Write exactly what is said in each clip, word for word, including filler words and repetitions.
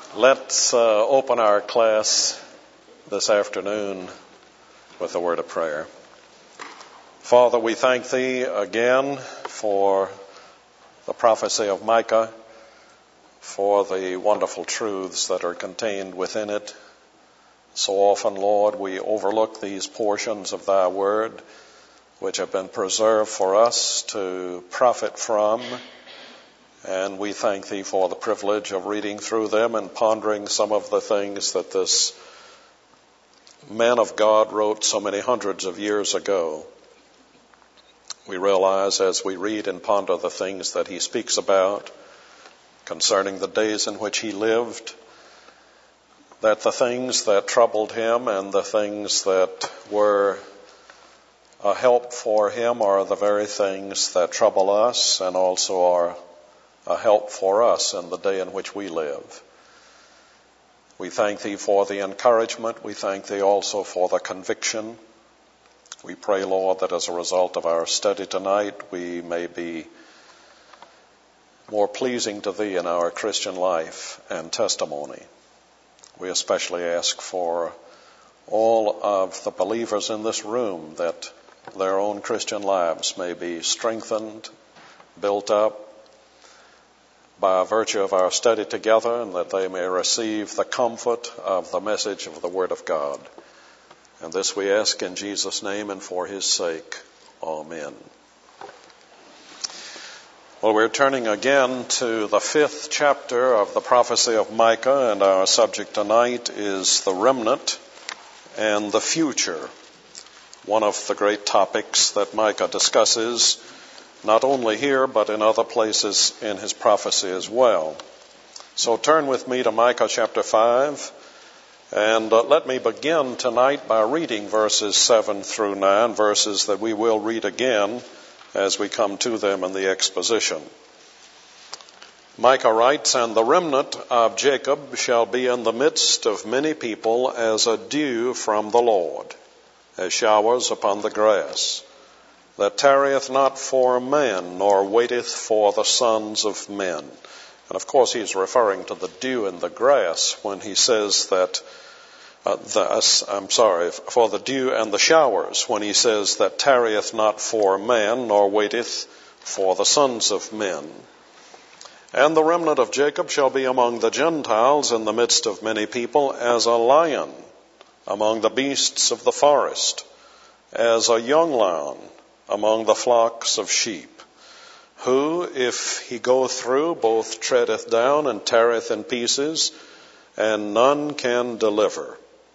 Let's uh, open our class this afternoon with a word of prayer. Father, we thank Thee again for the prophecy of Micah, for the wonderful truths that are contained within it. So often, Lord, we overlook these portions of Thy word which have been preserved for us to profit from. And we thank Thee for the privilege of reading through them and pondering some of the things that this man of God wrote so many hundreds of years ago. We realize as we read and ponder the things that he speaks about concerning the days in which he lived, that the things that troubled him and the things that were a help for him are the very things that trouble us and also are a help for us in the day in which we live. We thank Thee for the encouragement. We thank Thee also for the conviction. We pray, Lord, that as a result of our study tonight, we may be more pleasing to Thee in our Christian life and testimony. We especially ask for all of the believers in this room that their own Christian lives may be strengthened, built up, by virtue of our study together, and that they may receive the comfort of the message of the Word of God. And this we ask in Jesus' name and for His sake. Amen. Well, we're turning again to the fifth chapter of the prophecy of Micah, and our subject tonight is the remnant and the future, one of the great topics that Micah discusses not only here, but in other places in his prophecy as well. So turn with me to Micah chapter five, and uh, let me begin tonight by reading verses seven through nine, verses that we will read again as we come to them in the exposition. Micah writes, "And the remnant of Jacob shall be in the midst of many people as a dew from the Lord, as showers upon the grass, that tarrieth not for man, nor waiteth for the sons of men." And of course he's referring to the dew in the grass when he says that, uh, the, I'm sorry, for the dew and the showers, when he says that tarrieth not for man, nor waiteth for the sons of men. "And the remnant of Jacob shall be among the Gentiles in the midst of many people, as a lion among the beasts of the forest, as a young lion among the flocks of sheep, who, if he go through, both treadeth down and teareth in pieces, and none can deliver.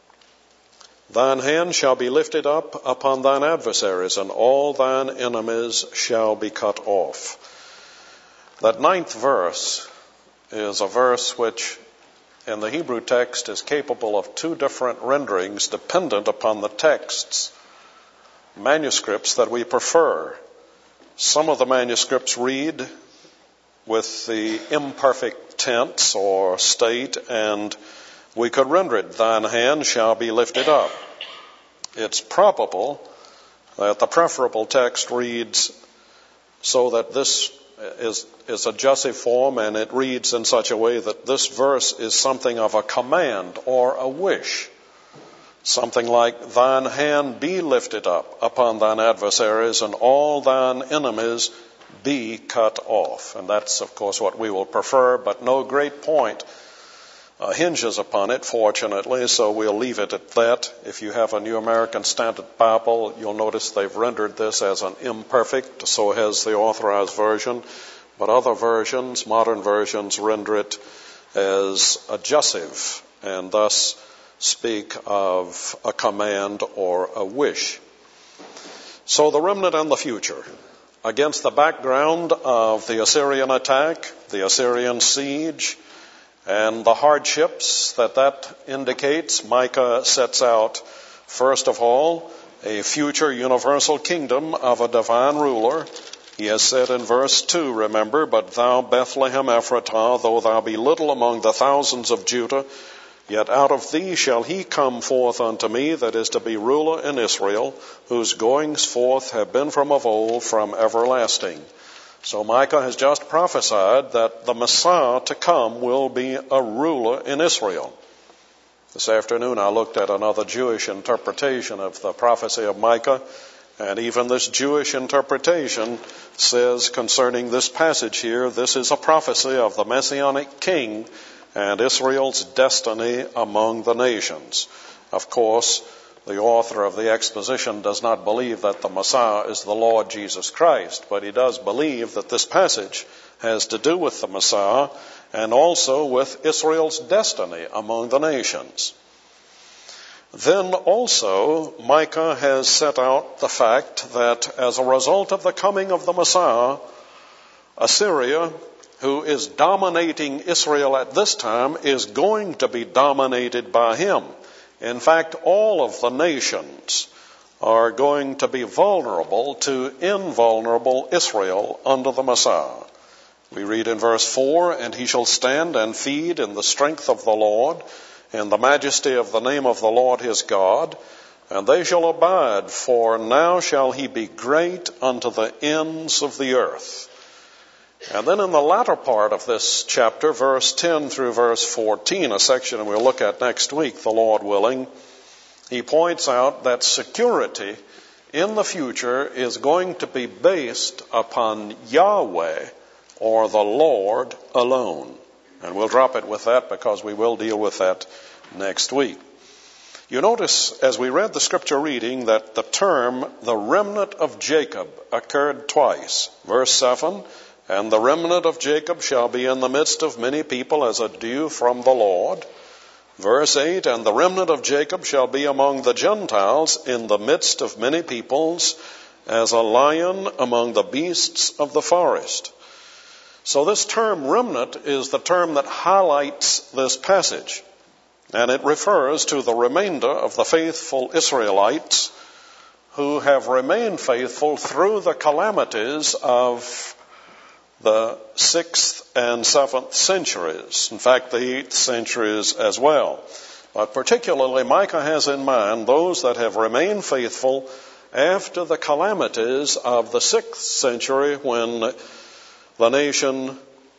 Thine hand shall be lifted up upon thine adversaries, and all thine enemies shall be cut off." That ninth verse is a verse which in the Hebrew text is capable of two different renderings dependent upon the texts, manuscripts that we prefer. Some of the manuscripts read with the imperfect tense or state, and we could render it, "Thine hand shall be lifted up." It's probable that the preferable text reads so that this is, is a jussive form, and it reads in such a way that this verse is something of a command or a wish. Something like, "Thine hand be lifted up upon thine adversaries, and all thine enemies be cut off." And that's, of course, what we will prefer, but no great point uh, hinges upon it, fortunately, so we'll leave it at that. If you have a New American Standard Bible, you'll notice they've rendered this as an imperfect, so has the Authorized Version, but other versions, modern versions, render it as a jussive, and thus speak of a command or a wish. So the remnant and the future. Against the background of the Assyrian attack, the Assyrian siege, and the hardships that that indicates, Micah sets out, first of all, a future universal kingdom of a divine ruler. He has said in verse two, remember, "But thou, Bethlehem Ephratah, though thou be little among the thousands of Judah, yet out of thee shall he come forth unto me that is to be ruler in Israel, whose goings forth have been from of old, from everlasting. So Micah has just prophesied that the Messiah to come will be a ruler in Israel. This afternoon I looked at another Jewish interpretation of the prophecy of Micah, and even this Jewish interpretation says concerning this passage here, this is a prophecy of the Messianic king and Israel's destiny among the nations. Of course, the author of the exposition does not believe that the Messiah is the Lord Jesus Christ, but he does believe that this passage has to do with the Messiah and also with Israel's destiny among the nations. Then also, Micah has set out the fact that as a result of the coming of the Messiah, Assyria, who is dominating Israel at this time, is going to be dominated by him. In fact, all of the nations are going to be vulnerable to invulnerable Israel under the Messiah. We read in verse four, "And he shall stand and feed in the strength of the Lord, in the majesty of the name of the Lord his God, and they shall abide, for now shall he be great unto the ends of the earth." And then in the latter part of this chapter, verse ten through verse fourteen, a section we'll look at next week, the Lord willing, he points out that security in the future is going to be based upon Yahweh, or the Lord alone. And we'll drop it with that because we will deal with that next week. You notice as we read the scripture reading that the term the remnant of Jacob occurred twice. Verse seven, "And the remnant of Jacob shall be in the midst of many people as a dew from the Lord." Verse eight, "And the remnant of Jacob shall be among the Gentiles in the midst of many peoples as a lion among the beasts of the forest." So this term remnant is the term that highlights this passage, and it refers to the remainder of the faithful Israelites who have remained faithful through the calamities of the sixth and seventh centuries, in fact the eighth centuries as well. But particularly Micah has in mind those that have remained faithful after the calamities of the sixth century, when the nation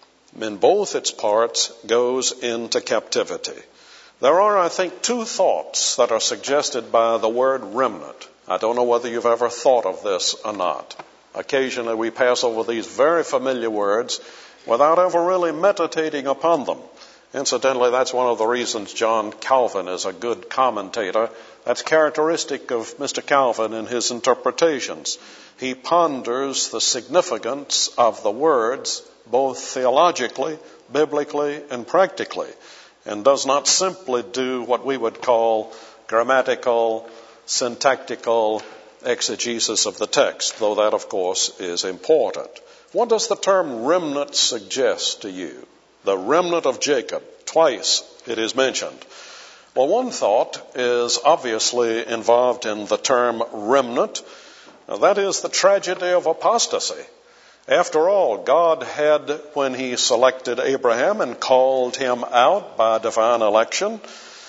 in both its parts goes into captivity. There are, I think, two thoughts that are suggested by the word remnant. I don't know whether you've ever thought of this or not. Occasionally we pass over these very familiar words without ever really meditating upon them. Incidentally, that's one of the reasons John Calvin is a good commentator. That's characteristic of Mister Calvin in his interpretations. He ponders the significance of the words both theologically, biblically, and practically, and does not simply do what we would call grammatical, syntactical exegesis of the text, though that, of course, is important. What does the term remnant suggest to you? The remnant of Jacob. Twice it is mentioned. Well, one thought is obviously involved in the term remnant. Now, that is the tragedy of apostasy. After all, God had, when he selected Abraham and called him out by divine election,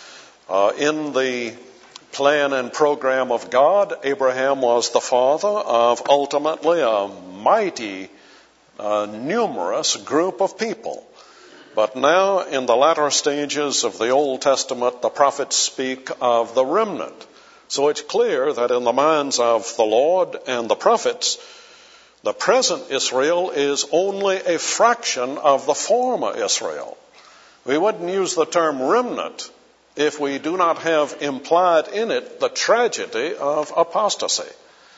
uh, in the plan and program of God, Abraham was the father of ultimately a mighty, uh, numerous group of people. But now, in the latter stages of the Old Testament, the prophets speak of the remnant. So it's clear that in the minds of the Lord and the prophets, the present Israel is only a fraction of the former Israel. We wouldn't use the term remnant if we do not have implied in it the tragedy of apostasy.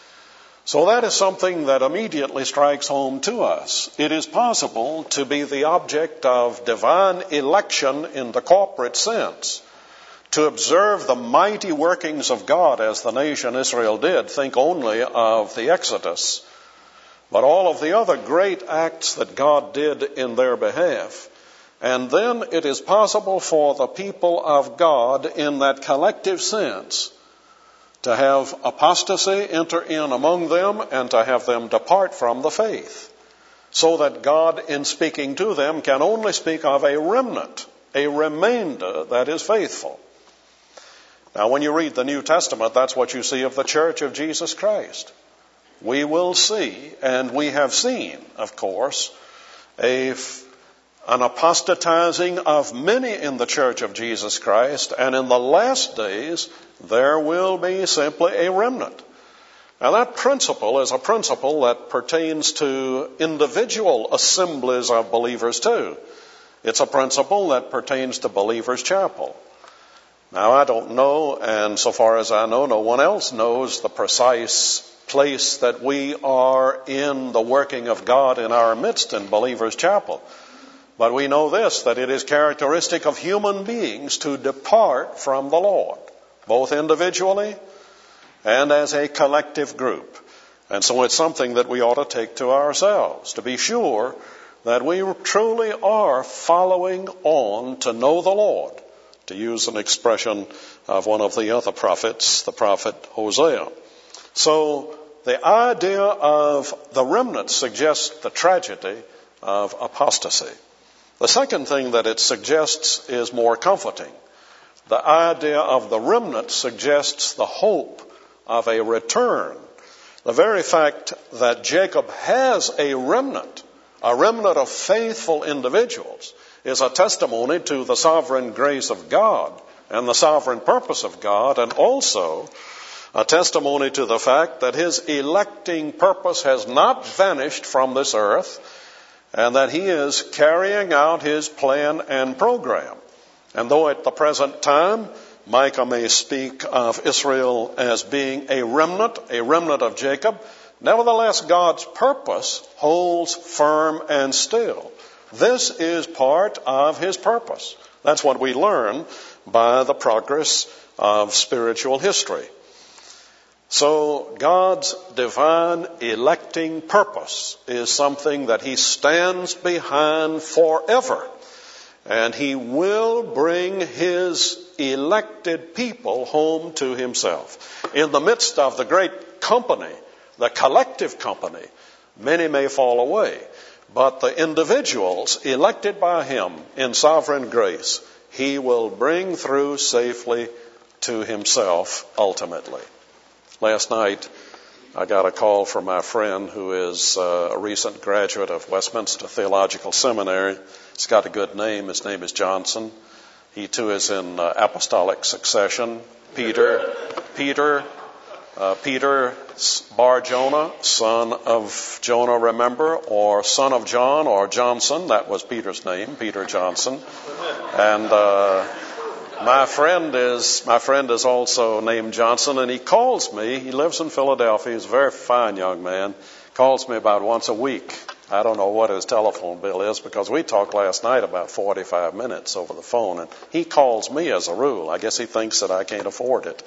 So that is something that immediately strikes home to us. It is possible to be the object of divine election in the corporate sense, to observe the mighty workings of God as the nation Israel did. Think only of the Exodus, but all of the other great acts that God did in their behalf. And then it is possible for the people of God in that collective sense to have apostasy enter in among them and to have them depart from the faith, so that God, in speaking to them, can only speak of a remnant, a remainder that is faithful. Now, when you read the New Testament, that's what you see of the Church of Jesus Christ. we will see, and we have seen, of course, a, an apostatizing of many in the Church of Jesus Christ, and in the last days there will be simply a remnant. Now that principle is a principle that pertains to individual assemblies of believers too. It's a principle that pertains to Believers' Chapel. Now I don't know, and so far as I know, no one else knows the precise place that we are in the working of God in our midst in Believers' Chapel. But we know this, that it is characteristic of human beings to depart from the Lord, both individually and as a collective group. And so it's something that we ought to take to ourselves, to be sure that we truly are following on to know the Lord, to use an expression of one of the other prophets, the prophet Hosea. So the idea of the remnant suggests the tragedy of apostasy. The second thing that it suggests is more comforting. The idea of the remnant suggests the hope of a return. The very fact that Jacob has a remnant, a remnant of faithful individuals, is a testimony to the sovereign grace of God and the sovereign purpose of God, and also a testimony to the fact that his electing purpose has not vanished from this earth, and that he is carrying out his plan and program. And though at the present time Micah may speak of Israel as being a remnant, a remnant of Jacob, nevertheless God's purpose holds firm and still. This is part of his purpose. That's what we learn by the progress of spiritual history. So God's divine electing purpose is something that he stands behind forever. And he will bring his elected people home to himself. In the midst of the great company, the collective company, many may fall away. But the individuals elected by him in sovereign grace, he will bring through safely to himself ultimately. Last night, I got a call from my friend who is a recent graduate of Westminster Theological Seminary. He's got a good name. His name is Johnson. He too is in uh, apostolic succession. Peter, Peter, uh, Peter Bar Jonah, son of Jonah, remember, or son of John, or Johnson. That was Peter's name, Peter Johnson. And uh, my friend is my friend is also named Johnson, and he calls me. He lives in Philadelphia. He's a very fine young man. Calls me about once a week. I don't know what his telephone bill is, because we talked last night about forty-five minutes over the phone, and he calls me as a rule. I guess he thinks that I can't afford it.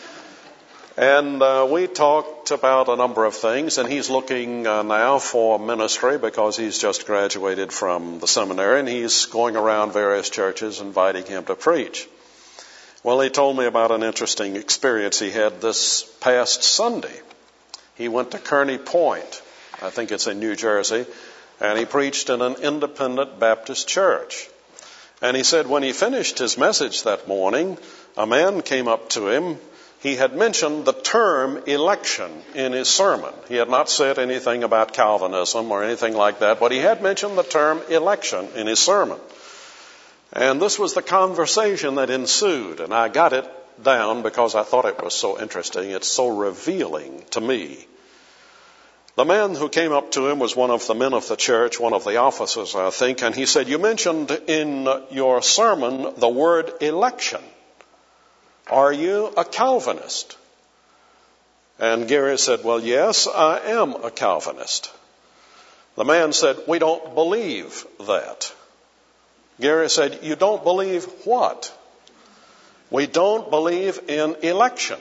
And uh, we talked about a number of things, and he's looking uh, now for ministry because he's just graduated from the seminary, and he's going around various churches inviting him to preach. Well, he told me about an interesting experience he had this past Sunday. He went to Kearney Point, I think it's in New Jersey, and he preached in an independent Baptist church. And he said when he finished his message that morning, a man came up to him. He had mentioned the term election in his sermon. He had not said anything about Calvinism or anything like that, but he had mentioned the term election in his sermon. And this was the conversation that ensued, and I got it down because I thought it was so interesting. It's so revealing to me. The man who came up to him was one of the men of the church, one of the officers, I think, and he said, "You mentioned in your sermon the word election. Are you a Calvinist?" And Gary said, "Well, yes, I am a Calvinist." The man said, "We don't believe that." Gary said, "You don't believe what?" "We don't believe in election."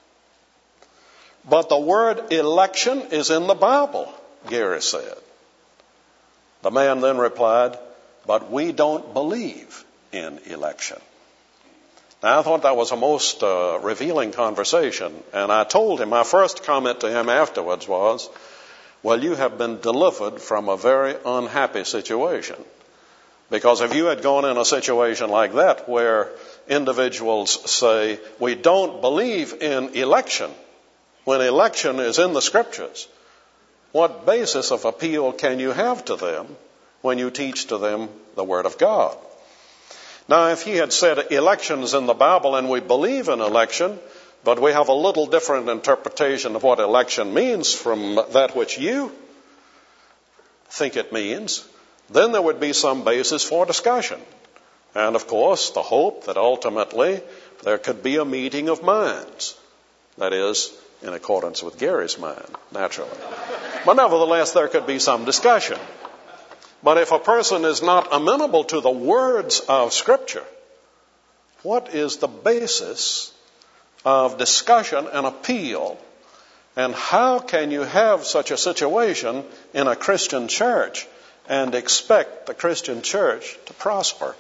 "But the word election is in the Bible," Gary said. The man then replied, "But we don't believe in election." Now, I thought that was a most uh, revealing conversation, and I told him, my first comment to him afterwards was, "Well, you have been delivered from a very unhappy situation. Because if you had gone in a situation like that where individuals say, we don't believe in election, when election is in the Scriptures, what basis of appeal can you have to them when you teach to them the Word of God? Now, if he had said elections in the Bible and we believe in election, but we have a little different interpretation of what election means from that which you think it means, then there would be some basis for discussion. And, of course, the hope that ultimately there could be a meeting of minds. That is, in accordance with Gary's mind, naturally. But nevertheless, there could be some discussion. But if a person is not amenable to the words of Scripture, what is the basis of discussion and appeal? And how can you have such a situation in a Christian church and expect the Christian church to prosper?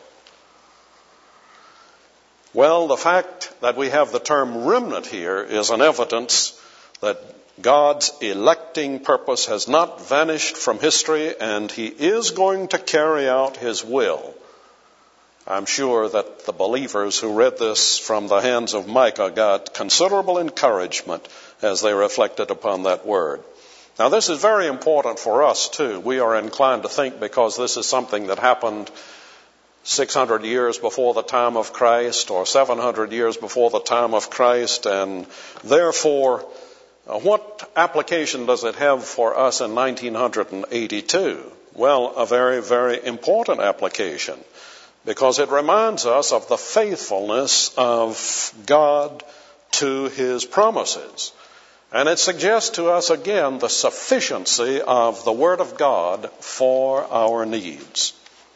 Well, the fact that we have the term remnant here is an evidence that God's electing purpose has not vanished from history, and he is going to carry out his will. I'm sure that the believers who read this from the hands of Micah got considerable encouragement as they reflected upon that word. Now, this is very important for us, too. We are inclined to think, because this is something that happened six hundred years before the time of Christ or seven hundred years before the time of Christ, and therefore, uh, what application does it have for us in nineteen eighty-two? Well, a very, very important application, because it reminds us of the faithfulness of God to his promises. And it suggests to us again the sufficiency of the Word of God for our needs.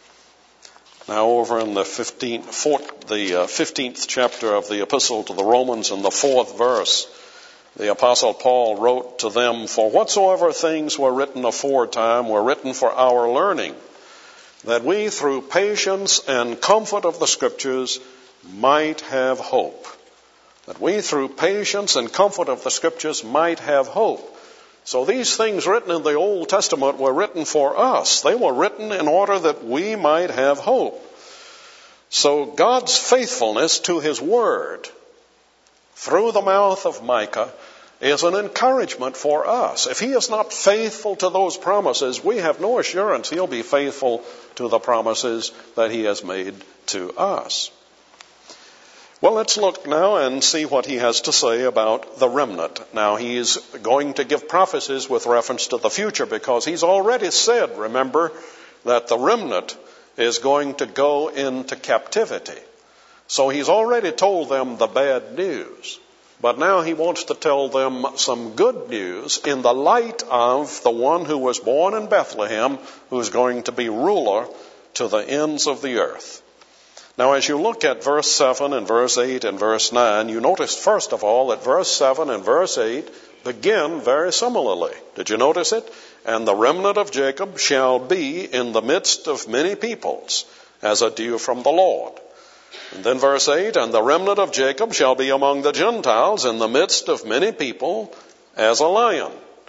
Now, over in the fifteenth, fourth, the uh, fifteenth chapter of the Epistle to the Romans, in the fourth verse, the Apostle Paul wrote to them, "For whatsoever things were written aforetime were written for our learning, that we through patience and comfort of the Scriptures might have hope." That we through patience and comfort of the Scriptures might have hope. So these things written in the Old Testament were written for us. They were written in order that we might have hope. So God's faithfulness to his word through the mouth of Micah is an encouragement for us. If he is not faithful to those promises, we have no assurance he'll be faithful to the promises that he has made to us. Well, let's look now and see what he has to say about the remnant. Now, he's going to give prophecies with reference to the future, because he's already said, remember, that the remnant is going to go into captivity. So he's already told them the bad news. But now he wants to tell them some good news in the light of the one who was born in Bethlehem, who's going to be ruler to the ends of the earth. Now, as you look at verse seven and verse eight and verse nine, you notice, first of all, that verse seven and verse eight begin very similarly. Did you notice it? "And the remnant of Jacob shall be in the midst of many peoples, as a dew from the Lord." And then verse eight, "And the remnant of Jacob shall be among the Gentiles in the midst of many people, as a lion."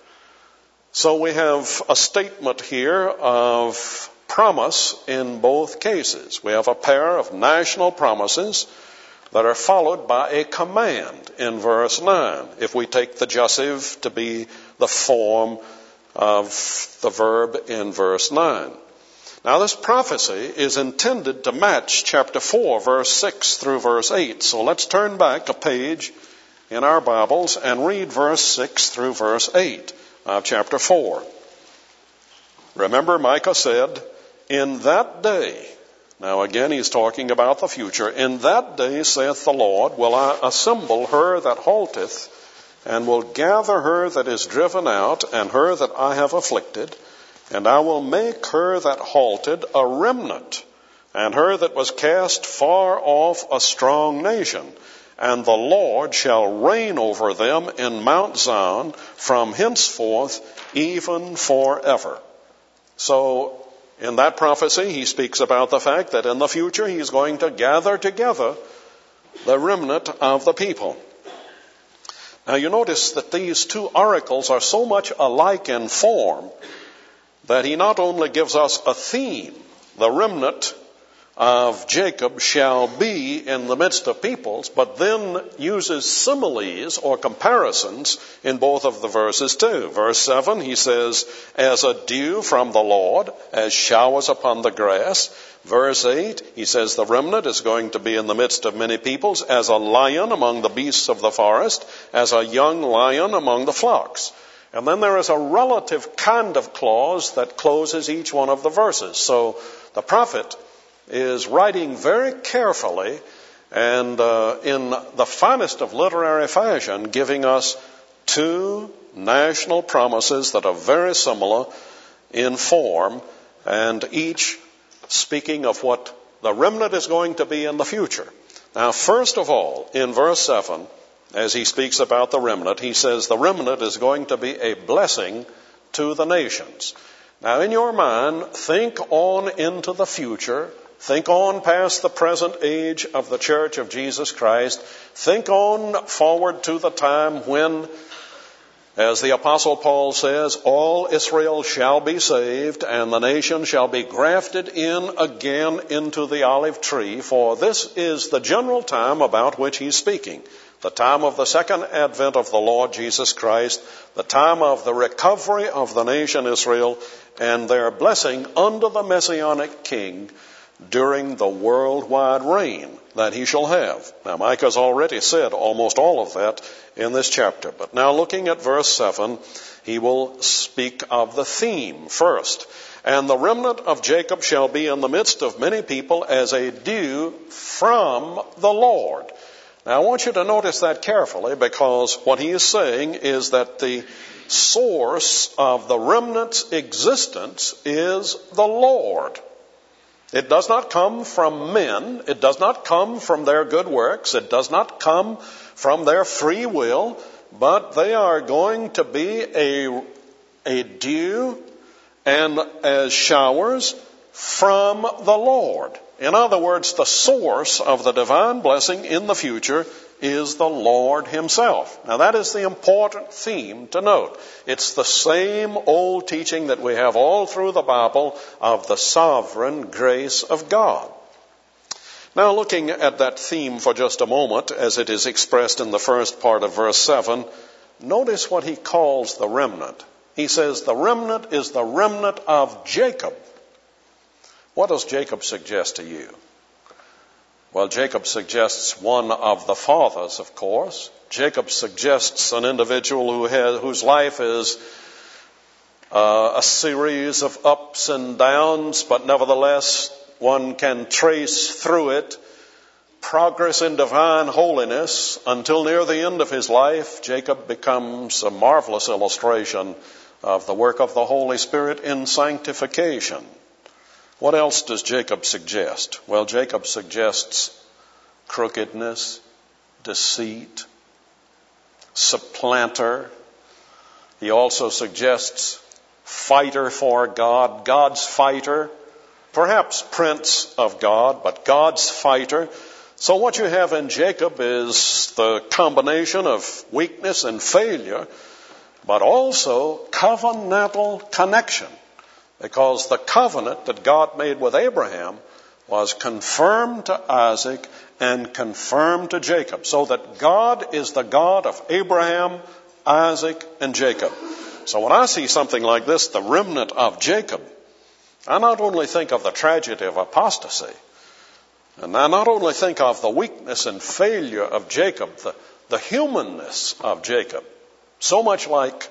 So we have a statement here of promise in both cases. We have a pair of national promises that are followed by a command in verse nine, if we take the jussive to be the form of the verb in verse nine. Now, this prophecy is intended to match chapter four, verse six through verse eight. So let's turn back a page in our Bibles and read verse six through verse eight of chapter four. Remember, Micah said, "In that day," now again he's talking about the future, "In that day, saith the Lord, will I assemble her that halteth, and will gather her that is driven out, and her that I have afflicted, and I will make her that halted a remnant, and her that was cast far off a strong nation. And the Lord shall reign over them in Mount Zion from henceforth even forever." So, in that prophecy, he speaks about the fact that in the future he's going to gather together the remnant of the people. Now, you notice that these two oracles are so much alike in form that he not only gives us a theme, the remnant of Jacob shall be in the midst of peoples, but then uses similes or comparisons in both of the verses too. Verse seven, he says, as a dew from the Lord, as showers upon the grass. Verse eight, he says the remnant is going to be in the midst of many peoples, as a lion among the beasts of the forest, as a young lion among the flocks. And then there is a relative kind of clause that closes each one of the verses. So the prophet is writing very carefully and uh, in the finest of literary fashion, giving us two national promises that are very similar in form, and each speaking of what the remnant is going to be in the future. Now, first of all, in verse seven, as he speaks about the remnant, he says the remnant is going to be a blessing to the nations. Now, in your mind, think on into the future. Think on past the present age of the Church of Jesus Christ. Think on forward to the time when, as the Apostle Paul says, all Israel shall be saved and the nation shall be grafted in again into the olive tree. For this is the general time about which he's speaking. The time of the second advent of the Lord Jesus Christ, the time of the recovery of the nation Israel and their blessing under the Messianic King during the worldwide reign that he shall have. Now, Mike has already said almost all of that in this chapter. But now looking at verse seven, he will speak of the theme first. And the remnant of Jacob shall be in the midst of many people as a dew from the Lord. Now, I want you to notice that carefully, because what he is saying is that the source of the remnant's existence is the Lord. It does not come from men. It does not come from their good works. It does not come from their free will, but they are going to be a, a dew and as showers from the Lord. In other words, the source of the divine blessing in the future is the Lord himself. Now, that is the important theme to note. It's the same old teaching that we have all through the Bible of the sovereign grace of God. Now, looking at that theme for just a moment, as it is expressed in the first part of verse seven, notice what he calls the remnant. He says the remnant is the remnant of Jacob. What does Jacob suggest to you? Well, Jacob suggests one of the fathers, of course. Jacob suggests an individual who has, whose life is uh, a series of ups and downs, but nevertheless one can trace through it progress in divine holiness until near the end of his life. Jacob becomes a marvelous illustration of the work of the Holy Spirit in sanctification. What else does Jacob suggest? Well, Jacob suggests crookedness, deceit, supplanter. He also suggests fighter for God, God's fighter, perhaps prince of God, but God's fighter. So what you have in Jacob is the combination of weakness and failure, but also covenantal connection. Because the covenant that God made with Abraham was confirmed to Isaac and confirmed to Jacob. So that God is the God of Abraham, Isaac, and Jacob. So when I see something like this, the remnant of Jacob, I not only think of the tragedy of apostasy, and I not only think of the weakness and failure of Jacob, the, the humanness of Jacob, so much like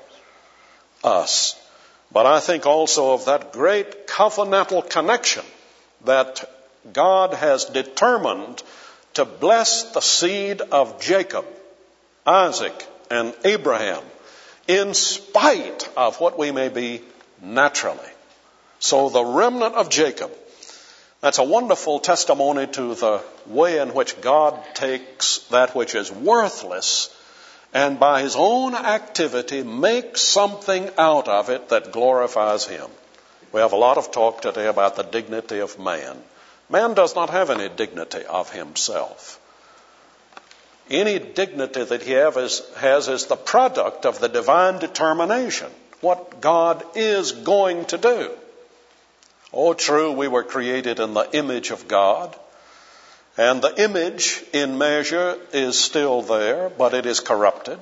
us, but I think also of that great covenantal connection that God has determined to bless the seed of Jacob, Isaac, and Abraham in spite of what we may be naturally. So the remnant of Jacob, that's a wonderful testimony to the way in which God takes that which is worthless and by his own activity makes something out of it that glorifies him. We have a lot of talk today about the dignity of man. Man does not have any dignity of himself. Any dignity that he has is the product of the divine determination, what God is going to do. Oh, true, we were created in the image of God. And the image in measure is still there, but it is corrupted.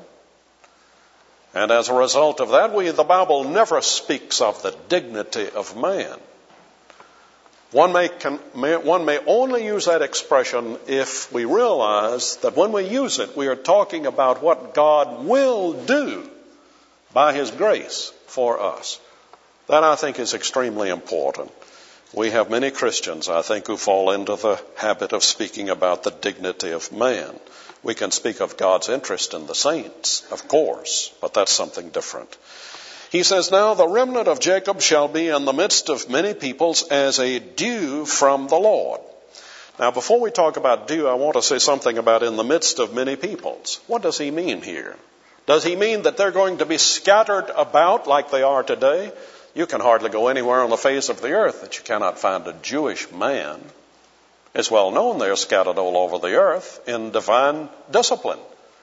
And as a result of that, we, the Bible never speaks of the dignity of man. One may, can, may, one may only use that expression if we realize that when we use it, we are talking about what God will do by His grace for us. That, I think, is extremely important. We have many Christians, I think, who fall into the habit of speaking about the dignity of man. We can speak of God's interest in the saints, of course, but that's something different. He says, now the remnant of Jacob shall be in the midst of many peoples as a dew from the Lord. Now, before we talk about dew, I want to say something about in the midst of many peoples. What does he mean here? Does he mean that they're going to be scattered about like they are today? You can hardly go anywhere on the face of the earth that you cannot find a Jewish man. It's well known they're scattered all over the earth in divine discipline.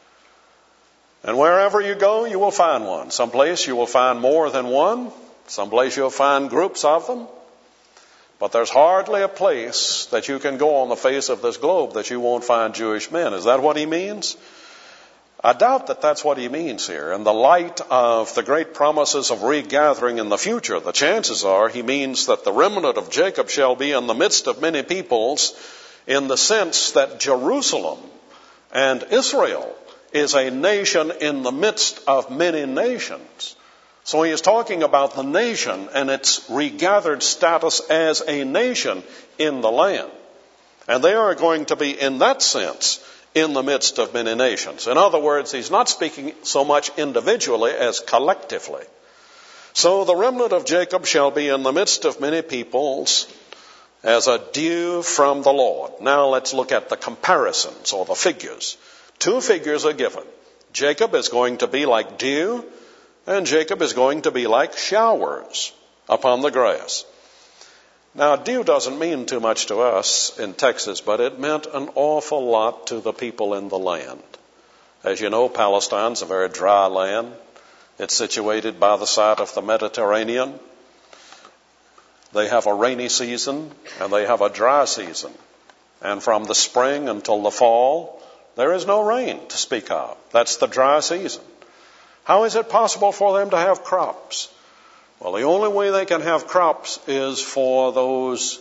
And wherever you go, you will find one. Someplace you will find more than one. Someplace you'll find groups of them. But there's hardly a place that you can go on the face of this globe that you won't find Jewish men. Is that what he means? I doubt that that's what he means here. In the light of the great promises of regathering in the future, the chances are he means that the remnant of Jacob shall be in the midst of many peoples, in the sense that Jerusalem and Israel is a nation in the midst of many nations. So he is talking about the nation and its regathered status as a nation in the land. And they are going to be, in that sense, in the midst of many nations. In other words, he's not speaking so much individually as collectively. So the remnant of Jacob shall be in the midst of many peoples as a dew from the Lord. Now let's look at the comparisons or the figures. Two figures are given. Jacob is going to be like dew, and Jacob is going to be like showers upon the grass. Now, dew doesn't mean too much to us in Texas, but it meant an awful lot to the people in the land. As you know, Palestine's a very dry land. It's situated by the side of the Mediterranean. They have a rainy season and they have a dry season. And from the spring until the fall, there is no rain to speak of. That's the dry season. How is it possible for them to have crops? Well, the only way they can have crops is for those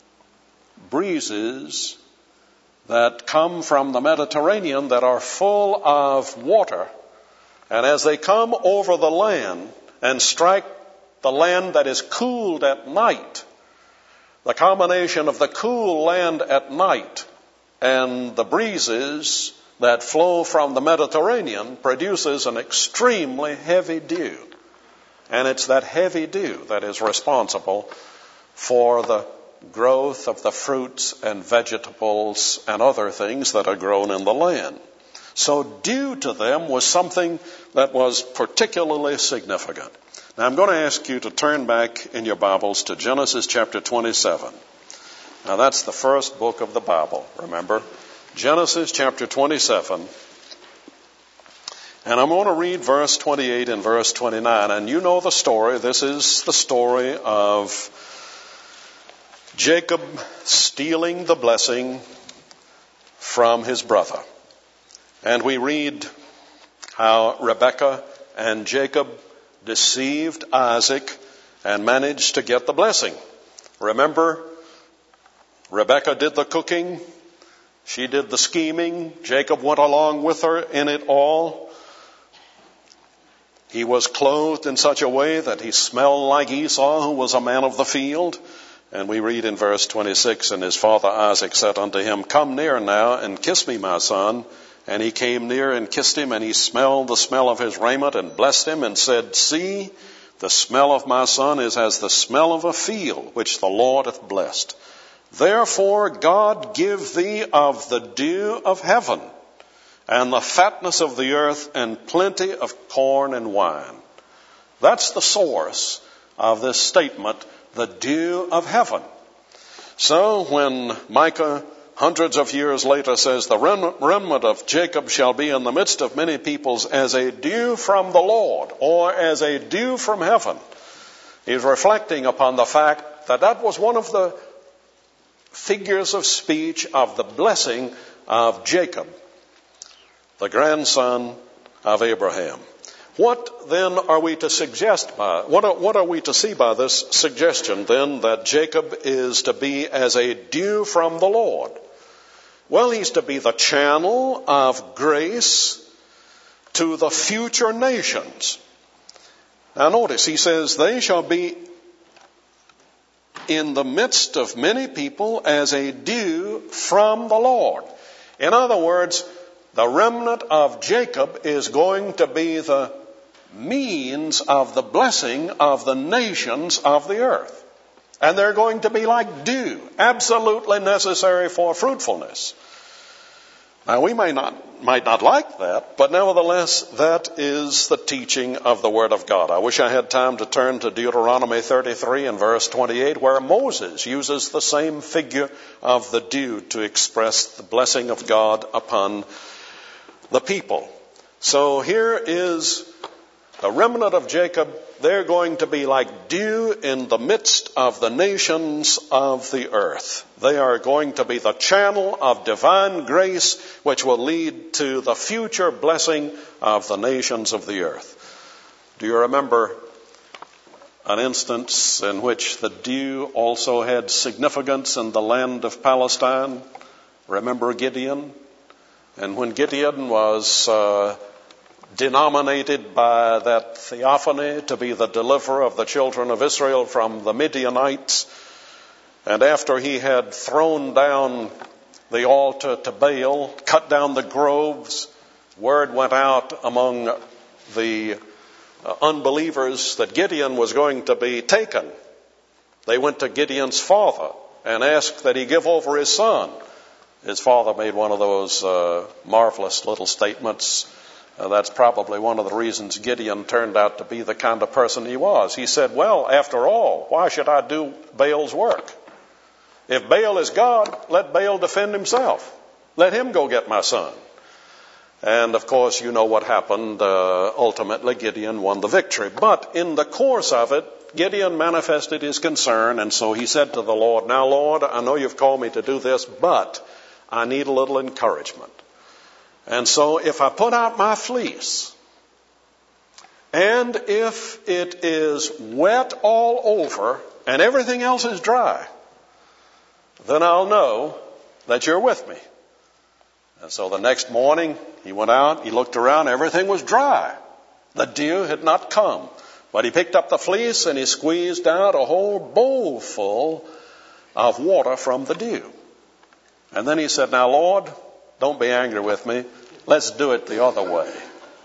breezes that come from the Mediterranean that are full of water. And as they come over the land and strike the land that is cooled at night, the combination of the cool land at night and the breezes that flow from the Mediterranean produces an extremely heavy dew. And it's that heavy dew that is responsible for the growth of the fruits and vegetables and other things that are grown in the land. So dew to them was something that was particularly significant. Now I'm going to ask you to turn back in your Bibles to Genesis chapter twenty-seven. Now that's the first book of the Bible, remember? Genesis chapter twenty-seven. And I'm going to read verse twenty-eight and verse twenty-nine. And you know the story. This is the story of Jacob stealing the blessing from his brother. And we read how Rebekah and Jacob deceived Isaac and managed to get the blessing. Remember, Rebekah did the cooking. She did the scheming. Jacob went along with her in it all. He was clothed in such a way that he smelled like Esau, who was a man of the field. And we read in verse twenty-six, and his father Isaac said unto him, Come near now and kiss me, my son. And he came near and kissed him, and he smelled the smell of his raiment and blessed him and said, See, the smell of my son is as the smell of a field, which the Lord hath blessed. Therefore God give thee of the dew of heaven, and the fatness of the earth, and plenty of corn and wine. That's the source of this statement, the dew of heaven. So when Micah, hundreds of years later, says, The remnant of Jacob shall be in the midst of many peoples as a dew from the Lord, or as a dew from heaven, he's reflecting upon the fact that, that that was one of the figures of speech of the blessing of Jacob, the grandson of Abraham. What then are we to suggest by, what are, what are we to see by this suggestion then that Jacob is to be as a dew from the Lord? Well, he's to be the channel of grace to the future nations. Now notice, he says, they shall be in the midst of many people as a dew from the Lord. In other words, the remnant of Jacob is going to be the means of the blessing of the nations of the earth. And they're going to be like dew, absolutely necessary for fruitfulness. Now, we may not, might not like that, but nevertheless, that is the teaching of the Word of God. I wish I had time to turn to Deuteronomy thirty-three and verse twenty-eight, where Moses uses the same figure of the dew to express the blessing of God upon the people. So here is the remnant of Jacob. They're going to be like dew in the midst of the nations of the earth. They are going to be the channel of divine grace which will lead to the future blessing of the nations of the earth. Do you remember an instance in which the dew also had significance in the land of Palestine? Remember Gideon? And when Gideon was uh, denominated by that theophany to be the deliverer of the children of Israel from the Midianites, and after he had thrown down the altar to Baal, cut down the groves, word went out among the uh, unbelievers that Gideon was going to be taken. They went to Gideon's father and asked that he give over his son. His father made one of those uh, marvelous little statements. Uh, that's probably one of the reasons Gideon turned out to be the kind of person he was. He said, well, after all, why should I do Baal's work? If Baal is God, let Baal defend himself. Let him go get my son. And of course, you know what happened. Uh, ultimately, Gideon won the victory. But in the course of it, Gideon manifested his concern, and so he said to the Lord, now, Lord, I know you've called me to do this, but I need a little encouragement. And so if I put out my fleece, and if it is wet all over and everything else is dry, then I'll know that you're with me. And so the next morning he went out, he looked around, everything was dry. The dew had not come. But he picked up the fleece and he squeezed out a whole bowl full of water from the dew. And then he said, now, Lord, don't be angry with me. Let's do it the other way.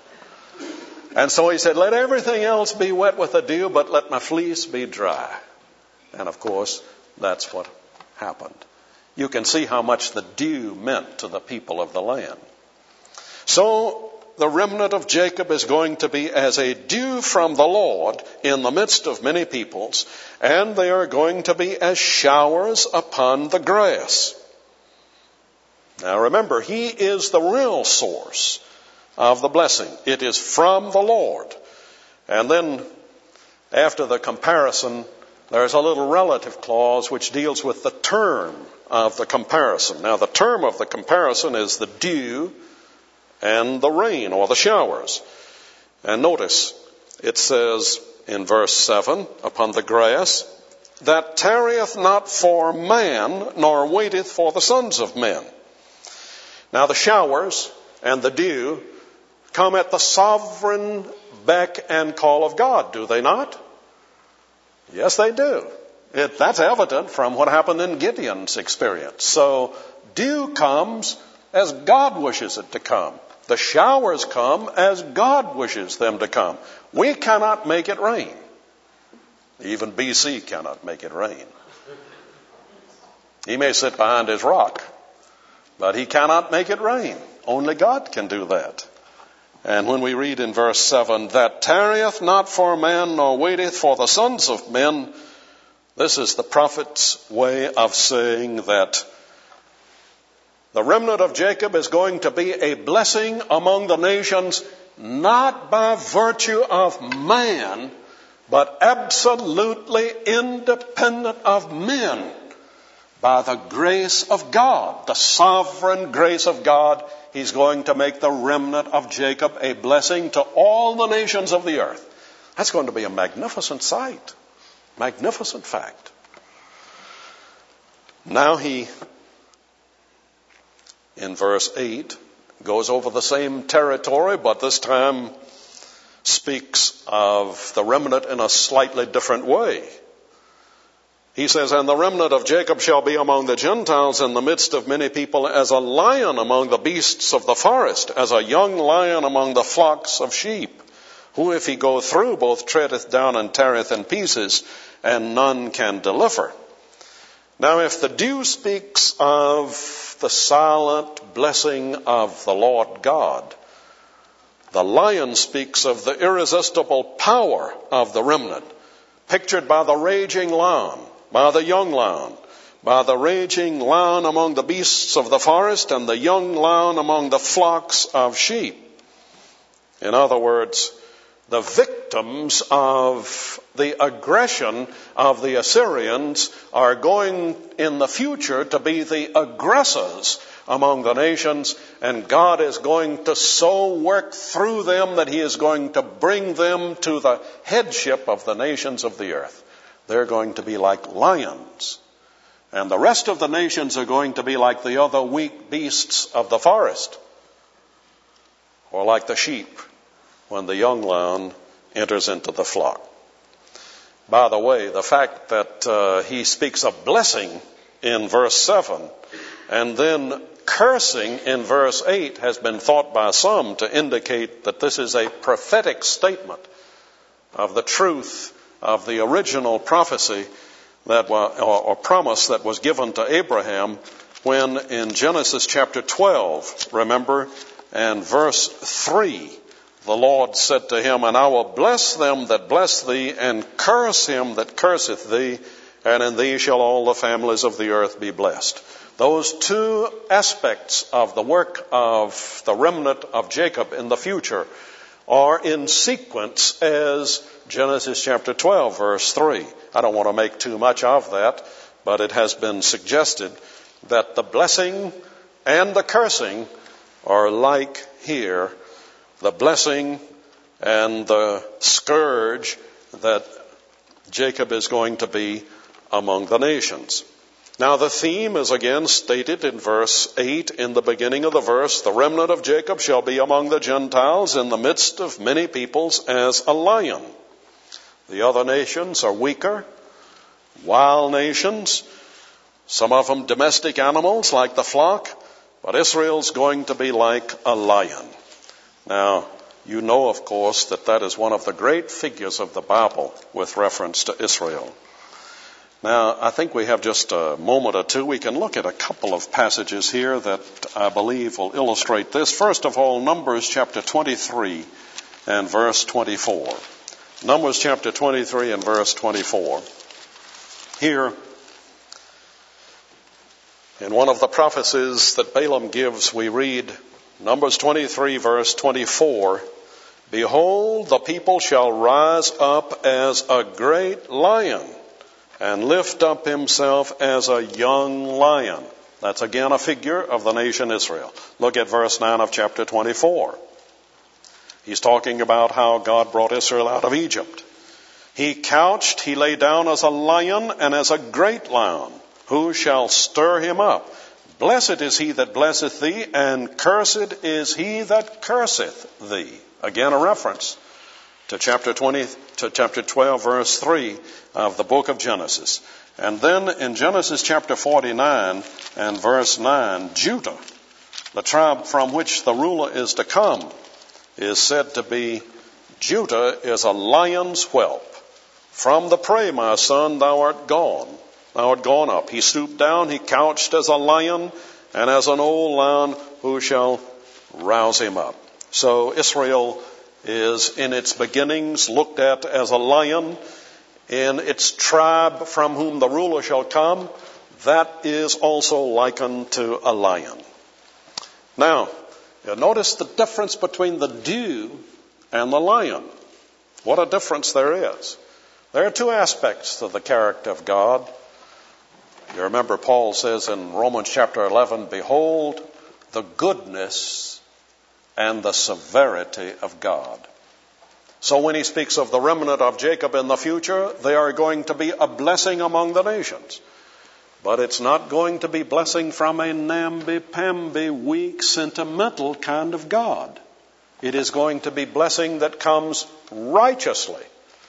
And so he said, let everything else be wet with the dew, but let my fleece be dry. And of course, that's what happened. You can see how much the dew meant to the people of the land. So the remnant of Jacob is going to be as a dew from the Lord in the midst of many peoples, and they are going to be as showers upon the grass. Now remember, he is the real source of the blessing. It is from the Lord. And then after the comparison, there's a little relative clause which deals with the term of the comparison. Now the term of the comparison is the dew and the rain or the showers. And notice, it says in verse seven, upon the grass, that tarrieth not for man, nor waiteth for the sons of men. Now the showers and the dew come at the sovereign beck and call of God, do they not? Yes, they do. It, that's evident from what happened in Gideon's experience. So dew comes as God wishes it to come. The showers come as God wishes them to come. We cannot make it rain. Even B C cannot make it rain. He may sit behind his rock, but he cannot make it rain. Only God can do that. And when we read in verse seven, that tarrieth not for man, nor waiteth for the sons of men, this is the prophet's way of saying that the remnant of Jacob is going to be a blessing among the nations, not by virtue of man, but absolutely independent of men by the grace of God, the sovereign grace of God. He's going to make the remnant of Jacob a blessing to all the nations of the earth. That's going to be a magnificent sight, magnificent fact. Now he, in verse eight, goes over the same territory, but this time speaks of the remnant in a slightly different way. He says, and the remnant of Jacob shall be among the Gentiles in the midst of many people, as a lion among the beasts of the forest, as a young lion among the flocks of sheep, who if he go through both treadeth down and teareth in pieces, and none can deliver. Now if the dew speaks of the silent blessing of the Lord God, the lion speaks of the irresistible power of the remnant, pictured by the raging lion, by the young lion, by the raging lion among the beasts of the forest and the young lion among the flocks of sheep. In other words, the victims of the aggression of the Assyrians are going in the future to be the aggressors among the nations, and God is going to so work through them that he is going to bring them to the headship of the nations of the earth. They're going to be like lions, and the rest of the nations are going to be like the other weak beasts of the forest, or like the sheep when the young lion enters into the flock. By the way, the fact that uh, he speaks of blessing in verse seven and then cursing in verse eight has been thought by some to indicate that this is a prophetic statement of the truth of the original prophecy that or, or promise that was given to Abraham when in Genesis chapter twelve, remember, and verse three, the Lord said to him, and I will bless them that bless thee, and curse him that curseth thee, and in thee shall all the families of the earth be blessed. Those two aspects of the work of the remnant of Jacob in the future are in sequence as Genesis chapter twelve, verse three. I don't want to make too much of that, but it has been suggested that the blessing and the cursing are like here, the blessing and the scourge that Jacob is going to be among the nations. Now the theme is again stated in verse eight in the beginning of the verse. The remnant of Jacob shall be among the Gentiles in the midst of many peoples as a lion. The other nations are weaker, wild nations, some of them domestic animals like the flock, but Israel's going to be like a lion. Now, you know, of course, that that is one of the great figures of the Bible with reference to Israel. Now, I think we have just a moment or two. We can look at a couple of passages here that I believe will illustrate this. First of all, Numbers chapter twenty-three and verse twenty-four. Numbers chapter twenty-three and verse twenty-four. Here, in one of the prophecies that Balaam gives, we read, Numbers twenty-three, verse twenty-four, behold, the people shall rise up as a great lion and lift up himself as a young lion. That's again a figure of the nation Israel. Look at verse nine of chapter twenty-four. He's talking about how God brought Israel out of Egypt. He couched, he lay down as a lion and as a great lion. Who shall stir him up? Blessed is he that blesseth thee, and cursed is he that curseth thee. Again, a reference to chapter twenty, to chapter twelve, verse three of the book of Genesis. And then in Genesis chapter forty-nine and verse nine, Judah, the tribe from which the ruler is to come, is said to be, Judah is a lion's whelp. From the prey, my son, thou art gone. Thou art gone up. He stooped down, he couched as a lion, and as an old lion, who shall rouse him up? So Israel is in its beginnings looked at as a lion. In its tribe from whom the ruler shall come, that is also likened to a lion. Now, you notice the difference between the dew and the lion. What a difference there is. There are two aspects to the character of God. You remember Paul says in Romans chapter eleven, behold the goodness and the severity of God. So when he speaks of the remnant of Jacob in the future, they are going to be a blessing among the nations. But it's not going to be blessing from a namby-pamby, weak, sentimental kind of God. It is going to be blessing that comes righteously.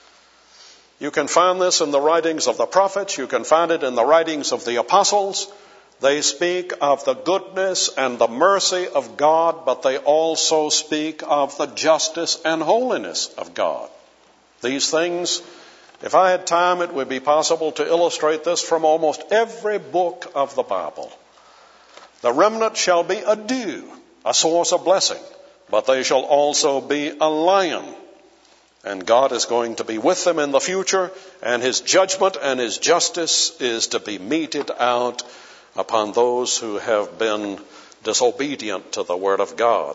You can find this in the writings of the prophets. You can find it in the writings of the apostles. They speak of the goodness and the mercy of God, but they also speak of the justice and holiness of God. These things, if I had time, it would be possible to illustrate this from almost every book of the Bible. The remnant shall be a dew, a source of blessing, but they shall also be a lion. And God is going to be with them in the future, and his judgment and his justice is to be meted out upon those who have been disobedient to the word of God.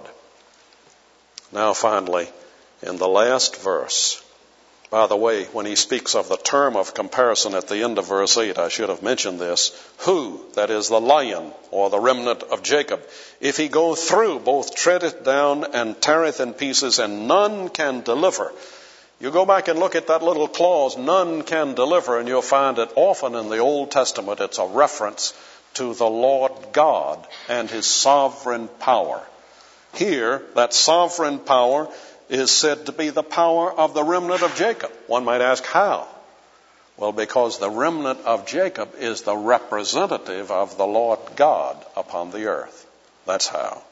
Now finally, in the last verse, by the way, when he speaks of the term of comparison at the end of verse eight, I should have mentioned this. Who, that is the lion or the remnant of Jacob, if he go through, both treadeth down and teareth in pieces, and none can deliver. You go back and look at that little clause, none can deliver, and you'll find it often in the Old Testament. It's a reference to the Lord God and his sovereign power. Here, that sovereign power is said to be the power of the remnant of Jacob. One might ask, how? Well, because the remnant of Jacob is the representative of the Lord God upon the earth. That's how.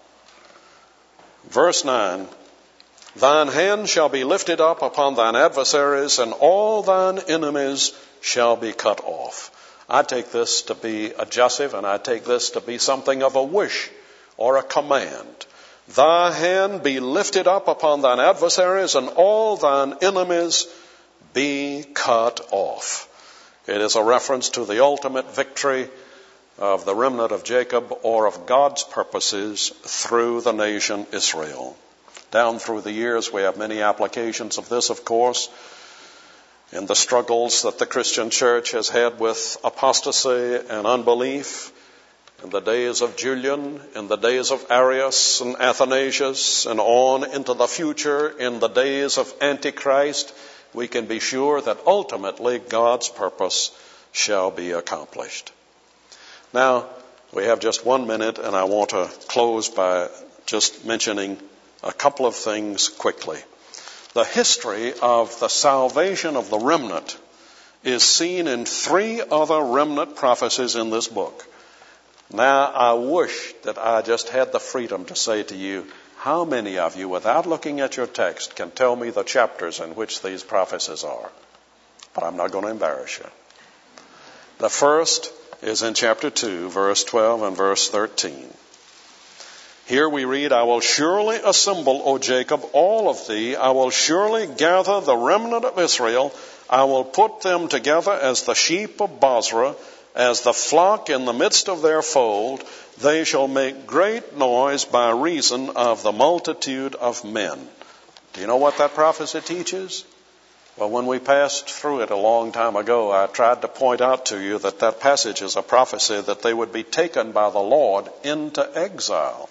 Verse nine, thine hand shall be lifted up upon thine adversaries, and all thine enemies shall be cut off. I take this to be a adjussive, and I take this to be something of a wish or a command. Thy hand be lifted up upon thine adversaries, and all thine enemies be cut off. It is a reference to the ultimate victory of the remnant of Jacob, or of God's purposes through the nation Israel. Down through the years, we have many applications of this, of course, in the struggles that the Christian church has had with apostasy and unbelief. In the days of Julian, in the days of Arius and Athanasius, and on into the future, in the days of Antichrist, we can be sure that ultimately God's purpose shall be accomplished. Now, we have just one minute, and I want to close by just mentioning a couple of things quickly. The history of the salvation of the remnant is seen in three other remnant prophecies in this book. Now, I wish that I just had the freedom to say to you, how many of you, without looking at your text, can tell me the chapters in which these prophecies are? But I'm not going to embarrass you. The first is in chapter two, verse twelve and verse thirteen. Here we read, I will surely assemble, O Jacob, all of thee. I will surely gather the remnant of Israel. I will put them together as the sheep of Bozrah, as the flock in the midst of their fold. They shall make great noise by reason of the multitude of men. Do you know what that prophecy teaches? Well, when we passed through it a long time ago, I tried to point out to you that that passage is a prophecy that they would be taken by the Lord into exile.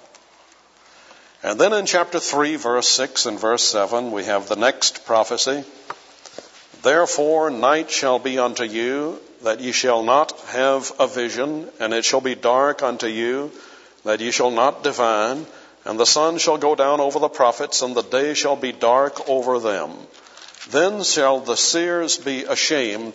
And then in chapter three, verse six and verse seven, we have the next prophecy. Therefore night shall be unto you, that ye shall not have a vision, and it shall be dark unto you, that ye shall not divine, and the sun shall go down over the prophets, and the day shall be dark over them. Then shall the seers be ashamed.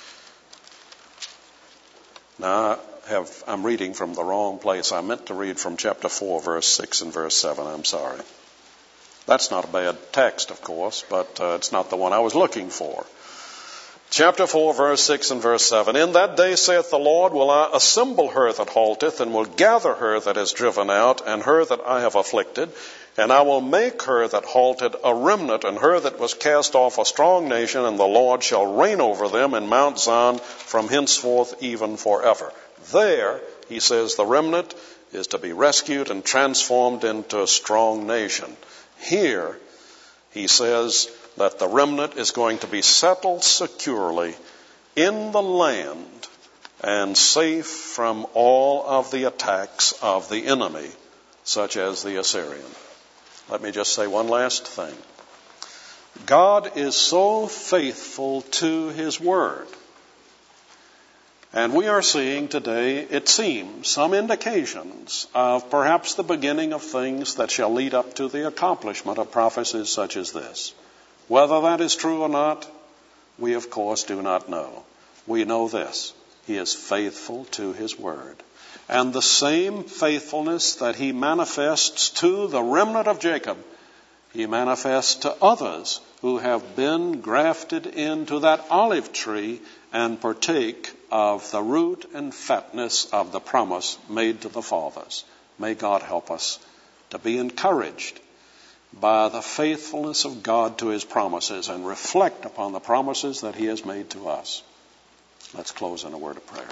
Now, I have, I'm reading from the wrong place. I meant to read from chapter four, verse six and verse seven. I'm sorry. That's not a bad text, of course, but uh, it's not the one I was looking for. Chapter four, verse six and verse seven. In that day, saith the Lord, will I assemble her that halteth, and will gather her that is driven out, and her that I have afflicted. And I will make her that halted a remnant, and her that was cast off a strong nation, and the Lord shall reign over them in Mount Zion from henceforth even forever. There, he says, the remnant is to be rescued and transformed into a strong nation. Here, he says, that the remnant is going to be settled securely in the land and safe from all of the attacks of the enemy, such as the Assyrian. Let me just say one last thing. God is so faithful to his word. And we are seeing today, it seems, some indications of perhaps the beginning of things that shall lead up to the accomplishment of prophecies such as this. Whether that is true or not, we of course do not know. We know this: he is faithful to his word. And the same faithfulness that he manifests to the remnant of Jacob, he manifests to others who have been grafted into that olive tree and partake of the root and fatness of the promise made to the fathers. May God help us to be encouraged by the faithfulness of God to his promises and reflect upon the promises that he has made to us. Let's close in a word of prayer.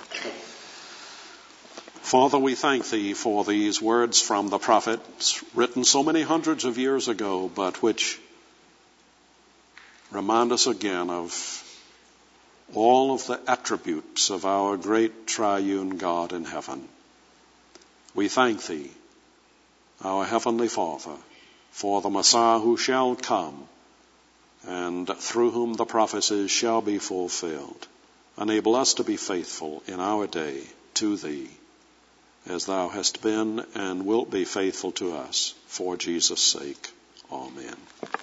Father, we thank thee for these words from the prophets, written so many hundreds of years ago, but which remind us again of all of the attributes of our great triune God in heaven. We thank thee, our heavenly Father, for the Messiah who shall come and through whom the prophecies shall be fulfilled. Enable us to be faithful in our day to thee, as thou hast been and wilt be faithful to us, for Jesus' sake. Amen.